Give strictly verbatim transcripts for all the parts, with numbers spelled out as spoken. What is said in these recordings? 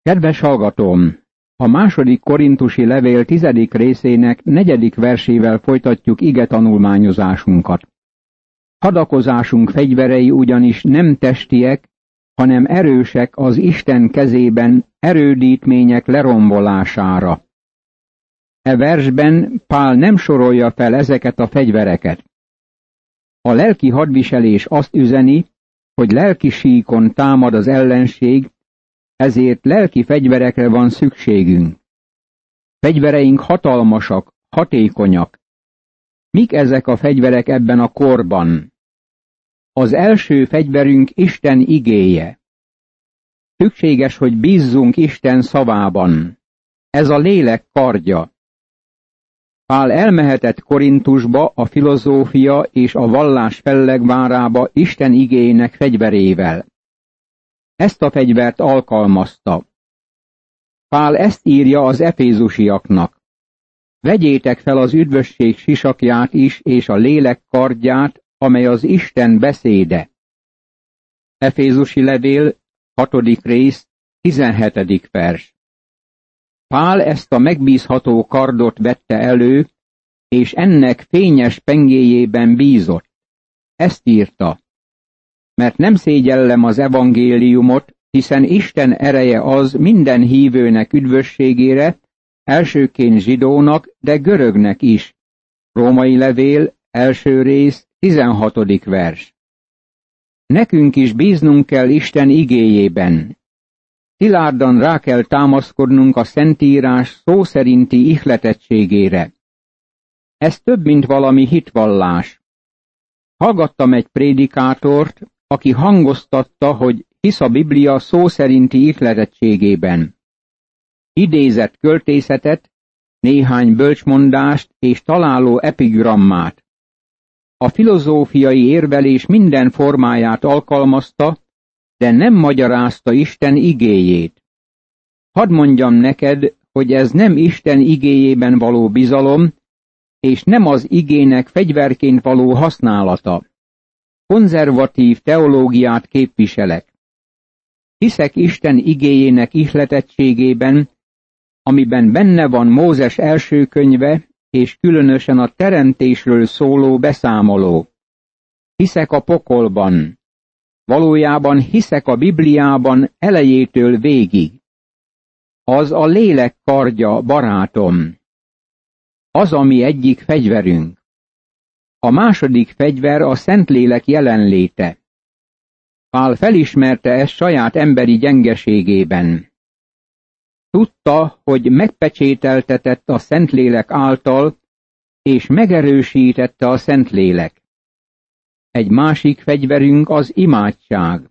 Kedves hallgatóm! A második korintusi levél tizedik részének negyedik versével folytatjuk ige tanulmányozásunkat. Hadakozásunk fegyverei ugyanis nem testiek, hanem erősek az Isten kezében erődítmények lerombolására. E versben Pál nem sorolja fel ezeket a fegyvereket. A lelki hadviselés azt üzeni, hogy lelki síkon támad az ellenség, ezért lelki fegyverekre van szükségünk. Fegyvereink hatalmasak, hatékonyak. Mik ezek a fegyverek ebben a korban? Az első fegyverünk Isten igéje. Szükséges, hogy bízzunk Isten szavában. Ez a lélek kardja. Pál elmehetett Korintusba a filozófia és a vallás fellegvárába Isten igéjének fegyverével. Ezt a fegyvert alkalmazta. Pál ezt írja az efézusiaknak. Vegyétek fel az üdvösség sisakját is, és a lélek kardját, amely az Isten beszéde. Efézusi levél, hatodik rész, tizenhetedik vers. Pál ezt a megbízható kardot vette elő, és ennek fényes pengéjében bízott. Ezt írta. Mert nem szégyellem az evangéliumot, hiszen Isten ereje az minden hívőnek üdvösségére, elsőként zsidónak, de görögnek is. Római levél, első rész, tizenhatodik vers. Nekünk is bíznunk kell Isten igéjében. Szilárdan rá kell támaszkodnunk a Szentírás szó szerinti ihletettségére. Ez több, mint valami hitvallás. Hallgattam egy prédikátort, aki hangoztatta, hogy hisz a Biblia szó szerinti ihletettségében. Idézett költészetet, néhány bölcsmondást és találó epigrammát. A filozófiai érvelés minden formáját alkalmazta, de nem magyarázta Isten igéjét. Hadd mondjam neked, hogy ez nem Isten igéjében való bizalom, és nem az igének fegyverként való használata. Konzervatív teológiát képviselek. Hiszek Isten igéjének ihletettségében, amiben benne van Mózes első könyve, és különösen a teremtésről szóló beszámoló. Hiszek a pokolban. Valójában hiszek a Bibliában elejétől végig. Az a lélek kardja, barátom. Az, ami egyik fegyverünk. A második fegyver a Szentlélek jelenléte. Pál felismerte ezt saját emberi gyengeségében. Tudta, hogy megpecsételtetett a Szentlélek által, és megerősítette a Szentlélek. Egy másik fegyverünk az imádság.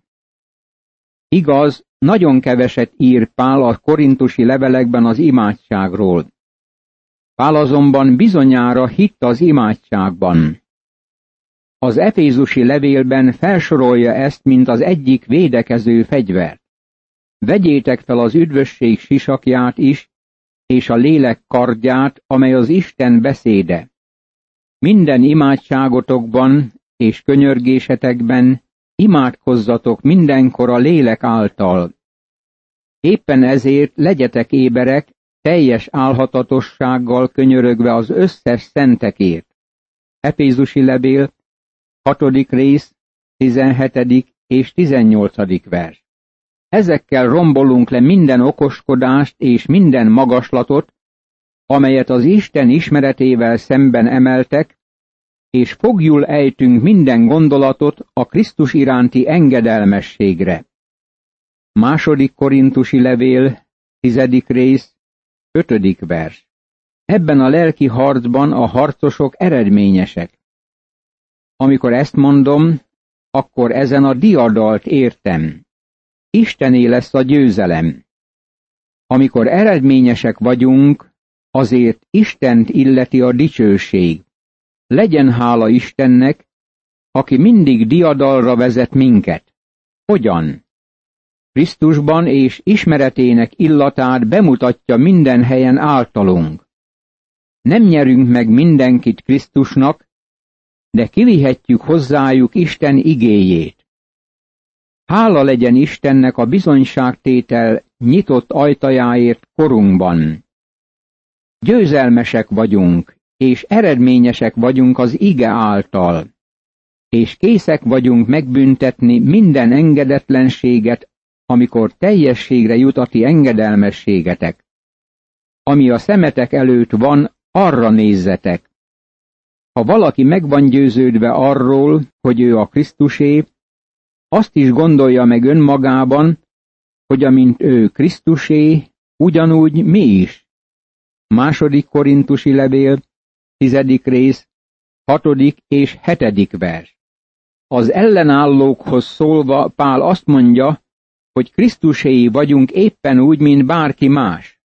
Igaz, nagyon keveset ír Pál a korintusi levelekben az imádságról. Pál azonban bizonyára hitt az imádságban. Az efézusi levélben felsorolja ezt, mint az egyik védekező fegyvert. Vegyétek fel az üdvösség sisakját is, és a lélek kardját, amely az Isten beszéde. Minden imádságotokban és könyörgésetekben imádkozzatok mindenkor a lélek által. Éppen ezért legyetek éberek, teljes álhatatossággal könyörögve az összes szentekért. Efézusi levél, hatodik rész, tizenhetedik és tizennyolcadik vers. Ezekkel rombolunk le minden okoskodást és minden magaslatot, amelyet az Isten ismeretével szemben emeltek, és foglyul ejtünk minden gondolatot a Krisztus iránti engedelmességre. Második korintusi levél, tizedik rész, ötödik vers. Ebben a lelki harcban a harcosok eredményesek. Amikor ezt mondom, akkor ezen a diadalt értem. Istené lesz a győzelem. Amikor eredményesek vagyunk, azért Istent illeti a dicsőség. Legyen hála Istennek, aki mindig diadalra vezet minket. Hogyan? Krisztusban és ismeretének illatát bemutatja minden helyen általunk. Nem nyerünk meg mindenkit Krisztusnak, de kivihetjük hozzájuk Isten igéjét. Hála legyen Istennek a bizonyságtétel nyitott ajtajáért korunkban. Győzelmesek vagyunk, és eredményesek vagyunk az ige által, és készek vagyunk megbüntetni minden engedetlenséget, amikor teljességre jut a ti engedelmességetek. Ami a szemetek előtt van, arra nézzetek. Ha valaki meg van győződve arról, hogy ő a Krisztusé, azt is gondolja meg önmagában, hogy amint ő Krisztusé, ugyanúgy mi is. Második Korintusi levél, tizedik rész, hatodik és hetedik vers. Az ellenállókhoz szólva Pál azt mondja, hogy Krisztuséi vagyunk éppen úgy, mint bárki más.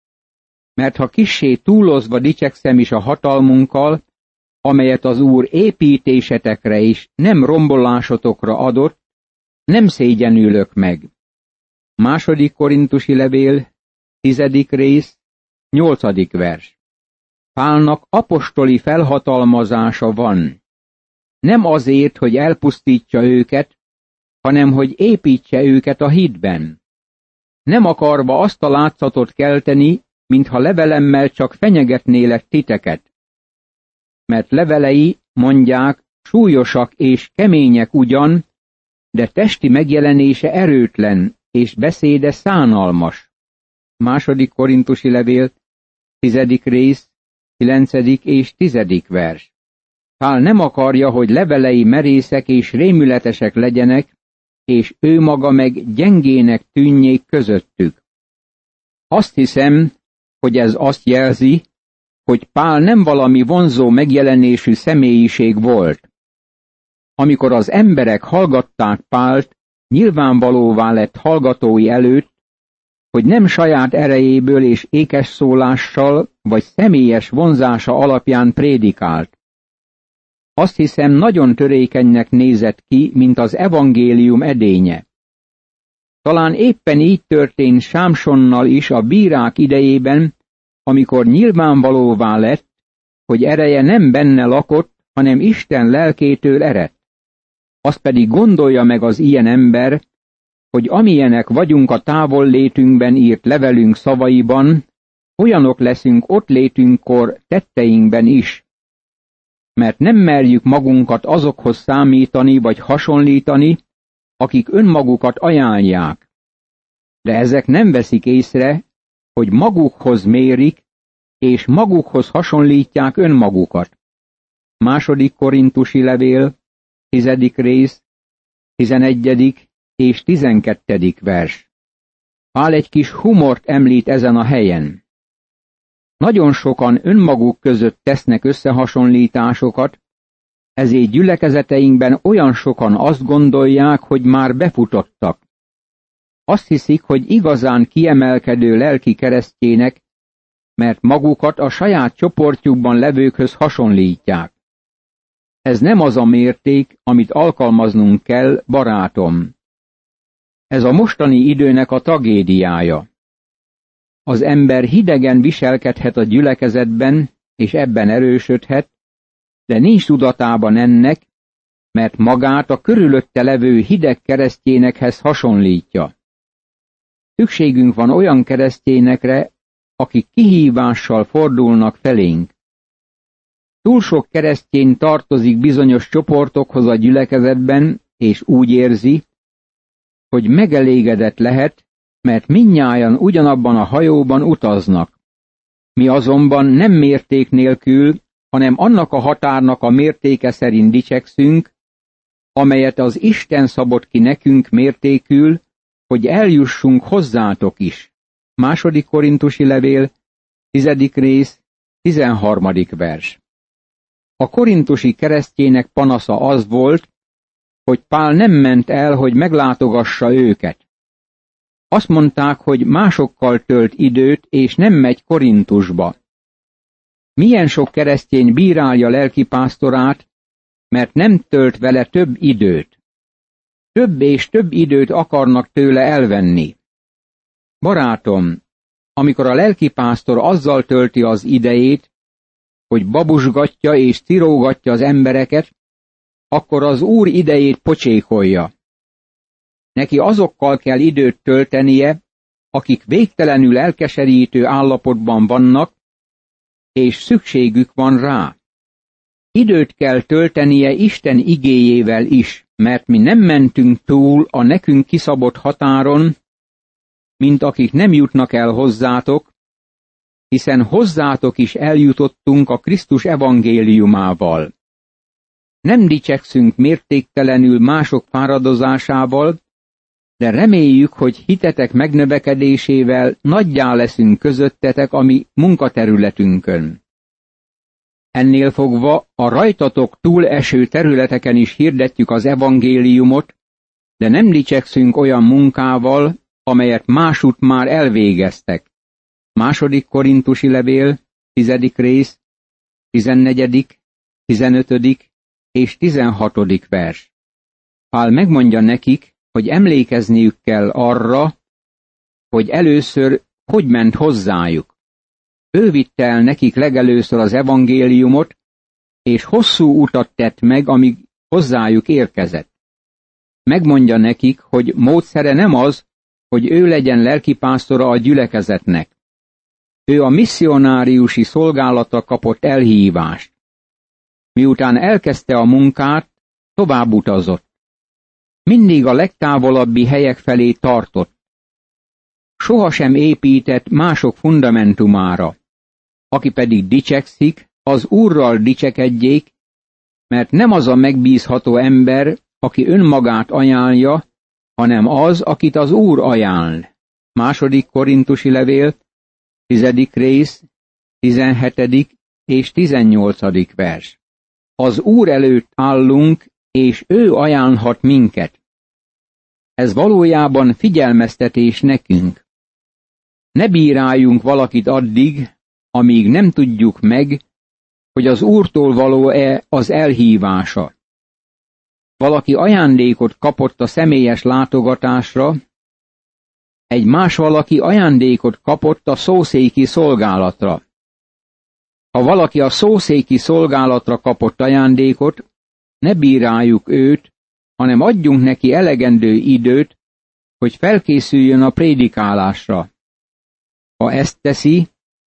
Mert ha kissé túlozva dicsekszem is a hatalmunkkal, amelyet az Úr építésetekre és nem rombolásotokra adott, nem szégyenülök meg. Második Korintusi levél, tizedik rész, nyolcadik vers. Pálnak apostoli felhatalmazása van. Nem azért, hogy elpusztítsa őket, hanem hogy építse őket a hitben. Nem akarva azt a látszatot kelteni, mintha levelemmel csak fenyegetnélek titeket. Mert levelei, mondják, súlyosak és kemények ugyan, de testi megjelenése erőtlen, és beszéde szánalmas. Második Korintusi levél, tizedik rész, kilencedik és tizedik vers. Pál nem akarja, hogy levelei merészek és rémületesek legyenek, és ő maga meg gyengének tűnjék közöttük. Azt hiszem, hogy ez azt jelzi, hogy Pál nem valami vonzó megjelenésű személyiség volt. Amikor az emberek hallgatták Pált, nyilvánvalóvá lett hallgatói előtt, hogy nem saját erejéből és ékes szólással vagy személyes vonzása alapján prédikált. Azt hiszem, nagyon törékenynek nézett ki, mint az evangélium edénye. Talán éppen így történt Sámsonnal is a bírák idejében, amikor nyilvánvalóvá lett, hogy ereje nem benne lakott, hanem Isten lelkétől eredt. Azt pedig gondolja meg az ilyen ember, hogy amilyenek vagyunk a távol létünkben írt levelünk szavaiban, olyanok leszünk ott létünkkor tetteinkben is. Mert nem merjük magunkat azokhoz számítani vagy hasonlítani, akik önmagukat ajánlják. De ezek nem veszik észre, hogy magukhoz mérik, és magukhoz hasonlítják önmagukat. Második Korintusi levél, tizedik rész, tizenegyedik és tizenkettedik vers. Pál egy kis humort említ ezen a helyen. Nagyon sokan önmaguk között tesznek összehasonlításokat, ezért gyülekezeteinkben olyan sokan azt gondolják, hogy már befutottak. Azt hiszik, hogy igazán kiemelkedő lelki keresztjének, mert magukat a saját csoportjukban levőkhöz hasonlítják. Ez nem az a mérték, amit alkalmaznunk kell, barátom. Ez a mostani időnek a tragédiája. Az ember hidegen viselkedhet a gyülekezetben, és ebben erősödhet, de nincs tudatában ennek, mert magát a körülötte levő hideg keresztjénekhez hasonlítja. Szükségünk van olyan keresztjénekre, akik kihívással fordulnak felénk. Túl sok keresztény tartozik bizonyos csoportokhoz a gyülekezetben, és úgy érzi, hogy megelégedett lehet, mert mindnyájan ugyanabban a hajóban utaznak. Mi azonban nem mérték nélkül, hanem annak a határnak a mértéke szerint dicsekszünk, amelyet az Isten szabott ki nekünk mértékül, hogy eljussunk hozzátok is. Második Korintusi levél, tizedik rész, tizenharmadik vers. A korintusi keresztjének panasza az volt, hogy Pál nem ment el, hogy meglátogassa őket. Azt mondták, hogy másokkal tölt időt, és nem megy Korintusba. Milyen sok keresztény bírálja lelkipásztorát, mert nem tölt vele több időt. Több és több időt akarnak tőle elvenni. Barátom, amikor a lelkipásztor azzal tölti az idejét, hogy babusgatja és cirógatja az embereket, akkor az Úr idejét pocsékolja. Neki azokkal kell időt töltenie, akik végtelenül elkeserítő állapotban vannak, és szükségük van rá. Időt kell töltenie Isten igéjével is, mert mi nem mentünk túl a nekünk kiszabott határon, mint akik nem jutnak el hozzátok, hiszen hozzátok is eljutottunk a Krisztus evangéliumával. Nem dicsekszünk mértéktelenül mások fáradozásával, de reméljük, hogy hitetek megnövekedésével nagyjá leszünk közöttetek a mi munkaterületünkön. Ennél fogva a rajtatok túl eső területeken is hirdetjük az evangéliumot, de nem dicsekszünk olyan munkával, amelyet másút már elvégeztek. Második Korintusi levél, tizedik rész, tizennegyedik, tizenötödik és tizenhatodik vers. Pál megmondja nekik, hogy emlékezniük kell arra, hogy először hogy ment hozzájuk. Ő vitte el nekik legelőször az evangéliumot, és hosszú utat tett meg, amíg hozzájuk érkezett. Megmondja nekik, hogy módszere nem az, hogy ő legyen lelkipásztora a gyülekezetnek. Ő a misszionáriusi szolgálatra kapott elhívást. Miután elkezdte a munkát, tovább utazott. Mindig a legtávolabbi helyek felé tartott. Sohasem épített mások fundamentumára. Aki pedig dicsekszik, az Úrral dicsekedjék, mert nem az a megbízható ember, aki önmagát ajánlja, hanem az, akit az Úr ajánl. Második Korintusi levél, tizedik rész, tizenhetedik és tizennyolcadik vers. Az Úr előtt állunk, és ő ajánlhat minket. Ez valójában figyelmeztetés nekünk. Ne bíráljunk valakit addig, amíg nem tudjuk meg, hogy az Úrtól való-e az elhívása. Valaki ajándékot kapott a személyes látogatásra, egy más valaki ajándékot kapott a szószéki szolgálatra. Ha valaki a szószéki szolgálatra kapott ajándékot, ne bíráljuk őt, hanem adjunk neki elegendő időt, hogy felkészüljön a prédikálásra. Ha ezt teszi,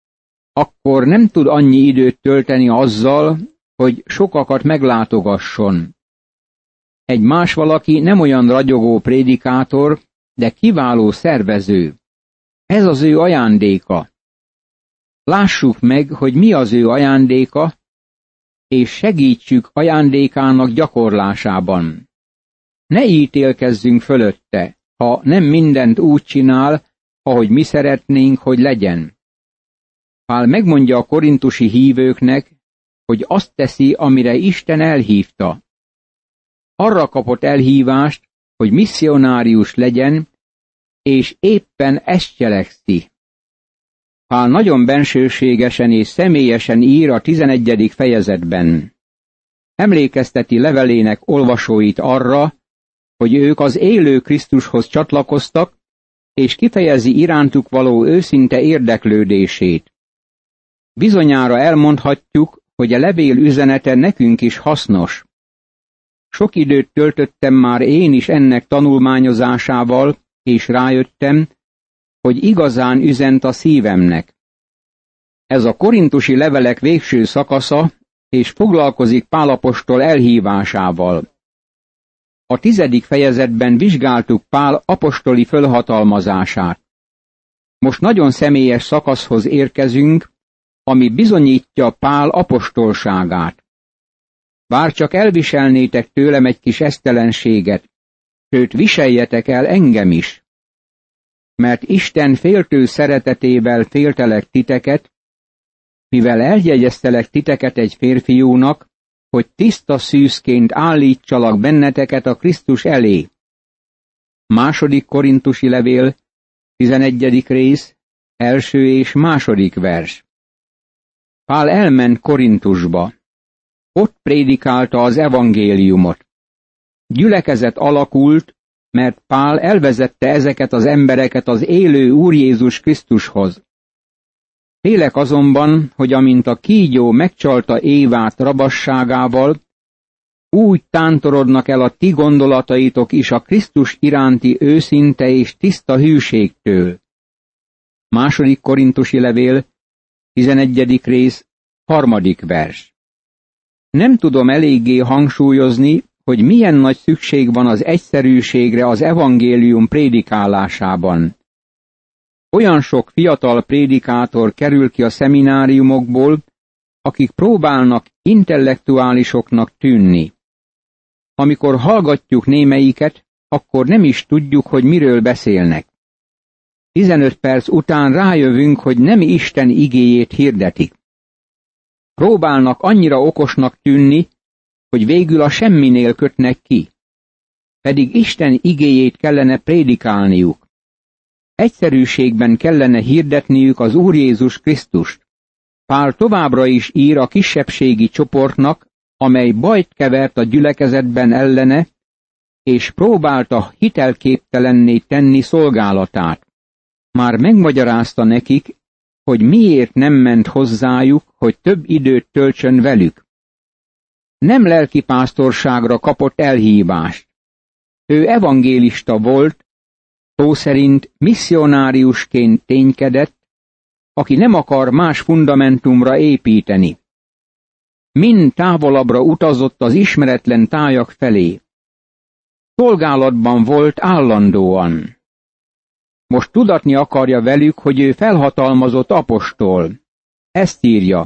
akkor nem tud annyi időt tölteni azzal, hogy sokakat meglátogasson. Egy más valaki nem olyan ragyogó prédikátor, de kiváló szervező. Ez az ő ajándéka. Lássuk meg, hogy mi az ő ajándéka, és segítsük ajándékának gyakorlásában. Ne ítélkezzünk fölötte, ha nem mindent úgy csinál, ahogy mi szeretnénk, hogy legyen. Pál megmondja a korintusi hívőknek, hogy azt teszi, amire Isten elhívta. Arra kapott elhívást, hogy misszionárius legyen, és éppen ezt cselekszi. Pál nagyon bensőségesen és személyesen ír a tizenegyedik fejezetben. Emlékezteti levelének olvasóit arra, hogy ők az élő Krisztushoz csatlakoztak, és kifejezi irántuk való őszinte érdeklődését. Bizonyára elmondhatjuk, hogy a levél üzenete nekünk is hasznos. Sok időt töltöttem már én is ennek tanulmányozásával, és rájöttem, hogy igazán üzent a szívemnek. Ez a korintusi levelek végső szakasza, és foglalkozik Pál apostol elhívásával. A tizedik fejezetben vizsgáltuk Pál apostoli fölhatalmazását. Most nagyon személyes szakaszhoz érkezünk, ami bizonyítja Pál apostolságát. Bár csak elviselnétek tőlem egy kis esztelenséget, sőt viseljetek el engem is. Mert Isten féltő szeretetével féltelek titeket, mivel eljegyeztelek titeket egy férfiúnak, hogy tiszta szűzként állítsalak benneteket a Krisztus elé. Második Korintusi levél, tizenegyedik rész, első és második vers. Pál elment Korintusba. Ott prédikálta az evangéliumot. Gyülekezet alakult, mert Pál elvezette ezeket az embereket az élő Úr Jézus Krisztushoz. Félek azonban, hogy amint a kígyó megcsalta Évát rabasságával, úgy tántorodnak el a ti gondolataitok is a Krisztus iránti őszinte és tiszta hűségtől. Második Korintusi levél, tizenegyedik rész, harmadik vers. Nem tudom eléggé hangsúlyozni, hogy milyen nagy szükség van az egyszerűségre az evangélium prédikálásában. Olyan sok fiatal prédikátor kerül ki a szemináriumokból, akik próbálnak intellektuálisoknak tűnni. Amikor hallgatjuk némelyiket, akkor nem is tudjuk, hogy miről beszélnek. tizenöt perc után rájövünk, hogy nem Isten igéjét hirdetik. Próbálnak annyira okosnak tűnni, hogy végül a semminél kötnek ki. Pedig Isten igéjét kellene prédikálniuk. Egyszerűségben kellene hirdetniük az Úr Jézus Krisztust. Pál továbbra is ír a kisebbségi csoportnak, amely bajt kevert a gyülekezetben ellene, és próbálta hitelképtelenné tenni szolgálatát. Már megmagyarázta nekik, hogy miért nem ment hozzájuk, hogy több időt töltsön velük. Nem lelkipásztorságra kapott elhívást. Ő evangélista volt, szó szerint misszionáriusként ténykedett, aki nem akar más fundamentumra építeni. Mind távolabbra utazott az ismeretlen tájak felé. Szolgálatban volt állandóan. Most tudatni akarja velük, hogy ő felhatalmazott apostol. Ezt írja: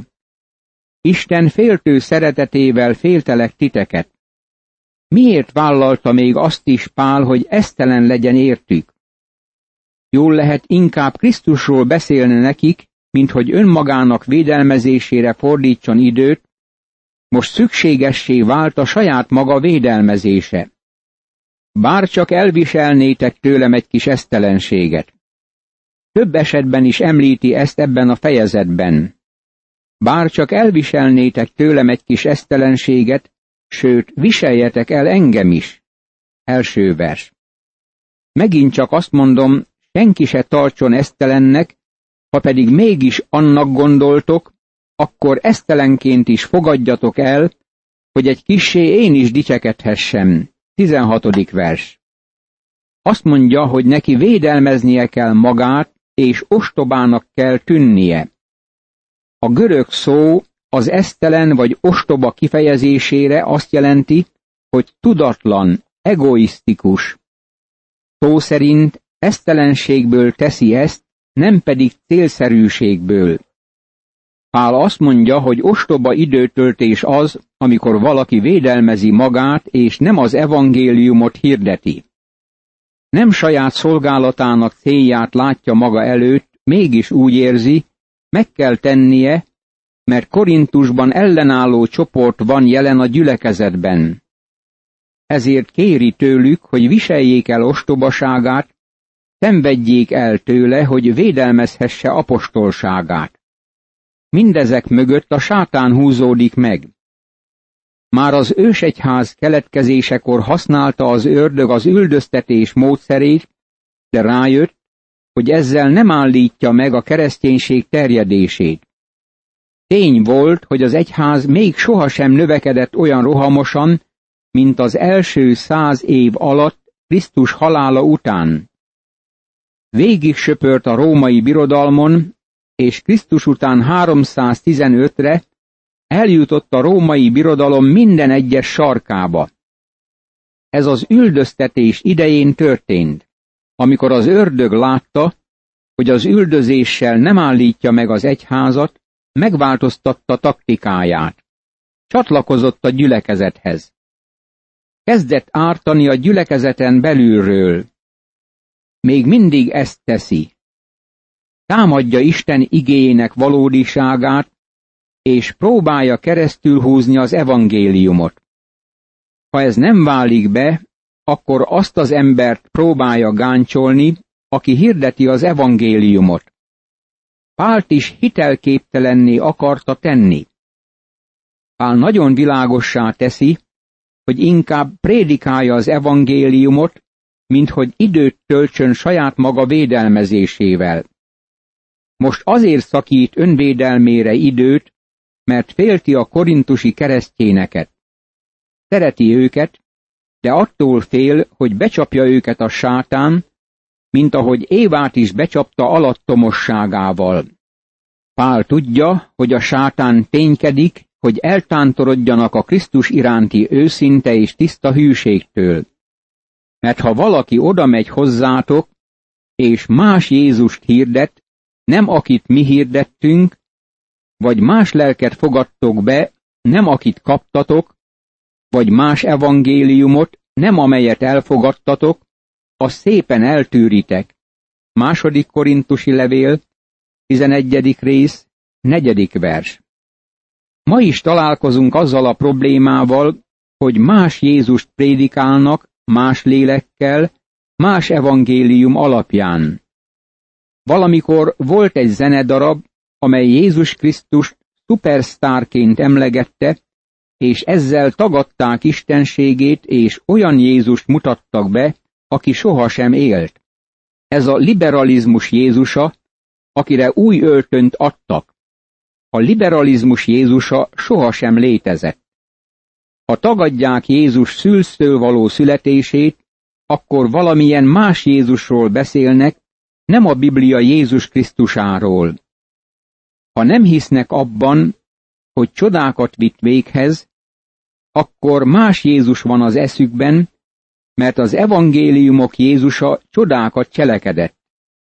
Isten féltő szeretetével féltelek titeket. Miért vállalta még azt is Pál, hogy esztelen legyen értük? Jól lehet inkább Krisztusról beszélne nekik, mint hogy önmagának védelmezésére fordítson időt, most szükségessé vált a saját maga védelmezése. Bár csak elviselnétek tőlem egy kis esztelenséget. Több esetben is említi ezt ebben a fejezetben. Bár csak elviselnétek tőlem egy kis esztelenséget, sőt, viseljetek el engem is. Első vers. Megint csak azt mondom, senki se tartson esztelennek, ha pedig mégis annak gondoltok, akkor esztelenként is fogadjatok el, hogy egy kissé én is dicsekedhessem. tizenhatodik vers. Azt mondja, hogy neki védelmeznie kell magát, és ostobának kell tűnnie. A görög szó az esztelen vagy ostoba kifejezésére azt jelenti, hogy tudatlan, egoisztikus. Szó szerint esztelenségből teszi ezt, nem pedig célszerűségből. Pál azt mondja, hogy ostoba időtöltés az, amikor valaki védelmezi magát, és nem az evangéliumot hirdeti. Nem saját szolgálatának célját látja maga előtt, mégis úgy érzi, meg kell tennie, mert Korintusban ellenálló csoport van jelen a gyülekezetben. Ezért kéri tőlük, hogy viseljék el ostobaságát, szenvedjék el tőle, hogy védelmezhesse apostolságát. Mindezek mögött a sátán húzódik meg. Már az ősegyház keletkezésekor használta az ördög az üldöztetés módszerét, de rájött, hogy ezzel nem állítja meg a kereszténység terjedését. Tény volt, hogy az egyház még sohasem növekedett olyan rohamosan, mint az első száz év alatt Krisztus halála után. Végig söpört a római birodalmon, és Krisztus után háromszáztizenötre eljutott a római birodalom minden egyes sarkába. Ez az üldöztetés idején történt, amikor az ördög látta, hogy az üldözéssel nem állítja meg az egyházat, megváltoztatta taktikáját. Csatlakozott a gyülekezethez. Kezdett ártani a gyülekezeten belülről. Még mindig ezt teszi. Támadja Isten igéjének valódiságát, és próbálja keresztül húzni az evangéliumot. Ha ez nem válik be, akkor azt az embert próbálja gáncsolni, aki hirdeti az evangéliumot. Pált is hitelképtelenné akarta tenni. Pál nagyon világossá teszi, hogy inkább prédikálja az evangéliumot, mint hogy időt töltsön saját maga védelmezésével. Most azért szakít önvédelmére időt, mert félti a korintusi keresztényeket. Szereti őket, de attól fél, hogy becsapja őket a sátán, mint ahogy Évát is becsapta alattomosságával. Pál tudja, hogy a sátán ténykedik, hogy eltántorodjanak a Krisztus iránti őszinte és tiszta hűségtől. Mert ha valaki odamegy hozzátok, és más Jézust hirdet, nem akit mi hirdettünk, vagy más lelket fogadtok be, nem akit kaptatok, vagy más evangéliumot, nem amelyet elfogadtatok, azt szépen eltűritek. Második Korintusi levél, tizenegyedik rész, negyedik vers. Ma is találkozunk azzal a problémával, hogy más Jézust prédikálnak, más lélekkel, más evangélium alapján. Valamikor volt egy zenedarab, amely Jézus Krisztust szupersztárként emlegette, és ezzel tagadták istenségét, és olyan Jézust mutattak be, aki sohasem élt. Ez a liberalizmus Jézusa, akire új öltönt adtak. A liberalizmus Jézusa sohasem létezett. Ha tagadják Jézus szülsztől való születését, akkor valamilyen más Jézusról beszélnek, nem a Biblia Jézus Krisztusáról. Ha nem hisznek abban, hogy csodákat vitt véghez, akkor más Jézus van az eszükben, mert az evangéliumok Jézusa csodákat cselekedett.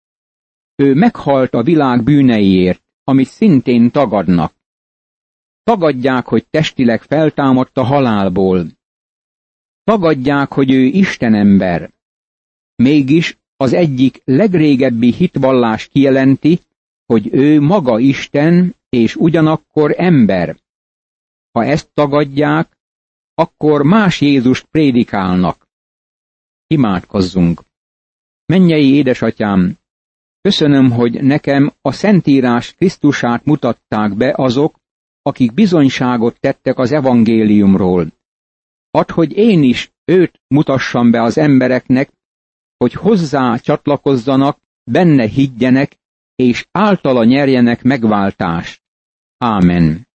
Ő meghalt a világ bűneiért, amit szintén tagadnak. Tagadják, hogy testileg feltámadt a halálból. Tagadják, hogy ő istenember. Mégis az egyik legrégebbi hitvallás kijelenti, hogy ő maga Isten, és ugyanakkor ember. Ha ezt tagadják, akkor más Jézust prédikálnak. Imádkozzunk! Mennyei édesatyám, köszönöm, hogy nekem a Szentírás Krisztusát mutatták be azok, akik bizonyságot tettek az evangéliumról. Add, hogy én is őt mutassam be az embereknek, hogy hozzá csatlakozzanak, benne higgyenek, és általa nyerjenek megváltást. Ámen.